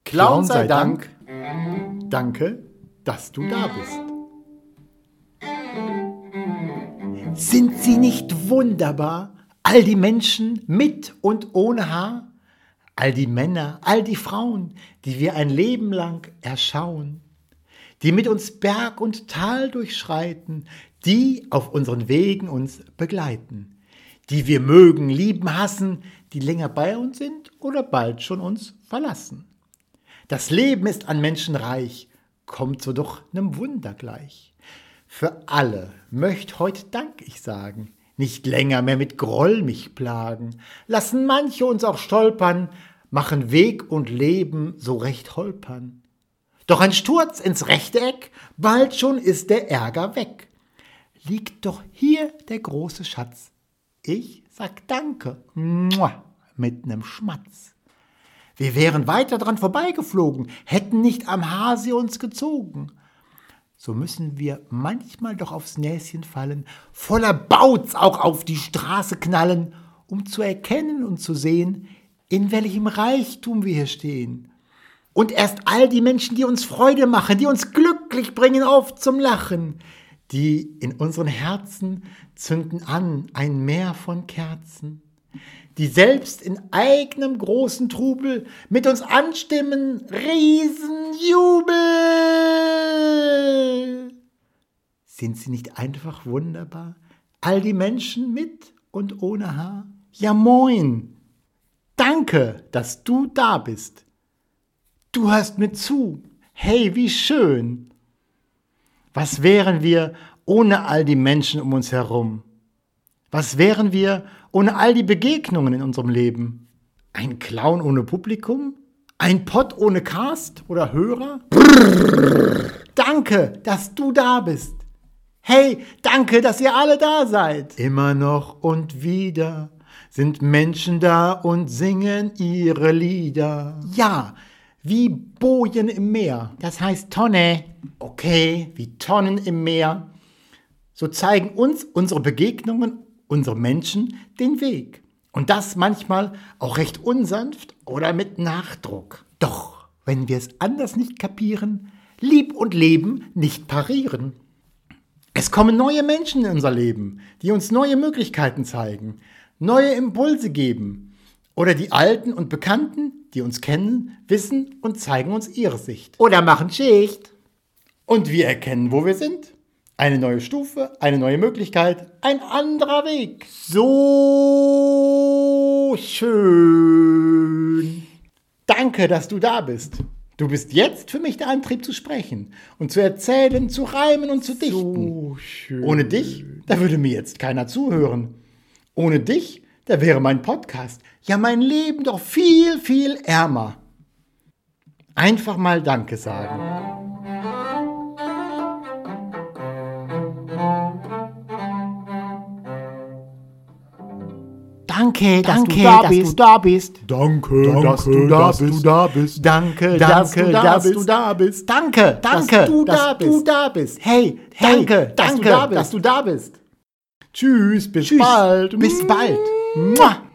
Clown sei Dank. Danke, dass du da bist. Sind sie nicht wunderbar, all die Menschen mit und ohne Haar? All die Männer, all die Frauen, die wir ein Leben lang erschauen, die mit uns Berg und Tal durchschreiten, die auf unseren Wegen uns begleiten, die wir mögen, lieben, hassen, die länger bei uns sind oder bald schon uns verlassen. Das Leben ist an Menschen reich, kommt so doch nem Wunder gleich. Für alle möcht heut Dank ich sagen, nicht länger mehr mit Groll mich plagen, lassen manche uns auch stolpern, machen Weg und Leben so recht holpern. Doch ein Sturz ins rechte Eck, bald schon ist der Ärger weg. Liegt doch hier der große Schatz. Ich sag Danke, mit nem Schmatz. Wir wären weiter dran vorbeigeflogen, hätten nicht am Haar sie uns gezogen. So müssen wir manchmal doch aufs Näschen fallen, voller Bauz auch auf die Straße knallen, um zu erkennen und zu sehen, in welchem Reichtum wir hier stehen. Und erst all die Menschen, die uns Freude machen, die uns glücklich bringen, oft zum Lachen, die in unseren Herzen zünden an ein Meer von Kerzen, die selbst in eigenem großen Trubel mit uns anstimmen, Riesenjubel. Sind sie nicht einfach wunderbar? All die Menschen mit und ohne Haar? Ja moin, danke, dass du da bist. Du hörst mir zu, hey, wie schön. Was wären wir ohne all die Menschen um uns herum? Was wären wir ohne all die Begegnungen in unserem Leben? Ein Clown ohne Publikum? Ein Pod ohne Cast oder Hörer? Brrr. Danke, dass du da bist. Hey, danke, dass ihr alle da seid. Immer noch und wieder sind Menschen da und singen ihre Lieder. Ja, wie Bojen im Meer. Das heißt Tonne. Okay, wie Tonnen im Meer. So zeigen uns unsere Begegnungen, unsere Menschen den Weg. Und das manchmal auch recht unsanft oder mit Nachdruck. Doch, wenn wir es anders nicht kapieren, Lieb und Leben nicht parieren. Es kommen neue Menschen in unser Leben, die uns neue Möglichkeiten zeigen, neue Impulse geben. Oder die Alten und Bekannten, die uns kennen, wissen und zeigen uns ihre Sicht. Oder machen Schicht. Und wir erkennen, wo wir sind. Eine neue Stufe, eine neue Möglichkeit, ein anderer Weg. So schön. Danke, dass du da bist. Du bist jetzt für mich der Antrieb zu sprechen und zu erzählen, zu reimen und zu dichten. So schön. Ohne dich, da würde mir jetzt keiner zuhören. Ohne dich, da wäre mein Podcast, ja mein Leben doch viel, viel ärmer. Einfach mal Danke sagen. Danke, dass du da bist. Danke, dass du da bist. Danke, dass du da bist. Danke, dass du da bist. Hey, danke, dass du da bist. Tschüss, bis bald. Bis bald. Mua.